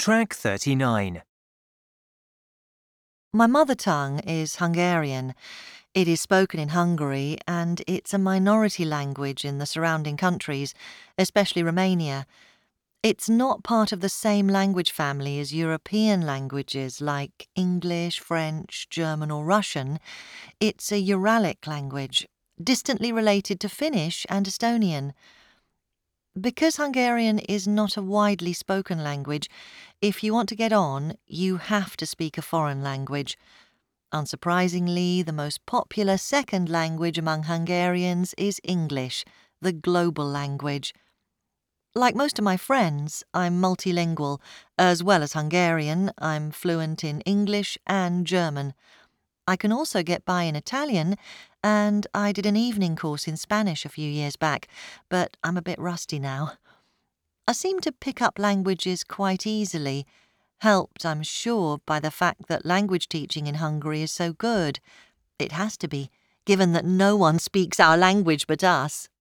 Track 39. My mother tongue is Hungarian. It is spoken in Hungary and it's a minority language in the surrounding countries, especially Romania. It's not part of the same language family as European languages like English, French, German or Russian. It's a Uralic language, distantly related to Finnish and Estonian. Because Hungarian is not a widely spoken language, if you want to get on, you have to speak a foreign language. Unsurprisingly, the most popular second language among Hungarians is English, the global language. Like most of my friends, I'm multilingual. As well as Hungarian, I'm fluent in English and German. I can also get by in Italian, and I did an evening course in Spanish a few years back, but I'm a bit rusty now. I seem to pick up languages quite easily, helped, I'm sure, by the fact that language teaching in Hungary is so good. It has to be, given that no one speaks our language but us.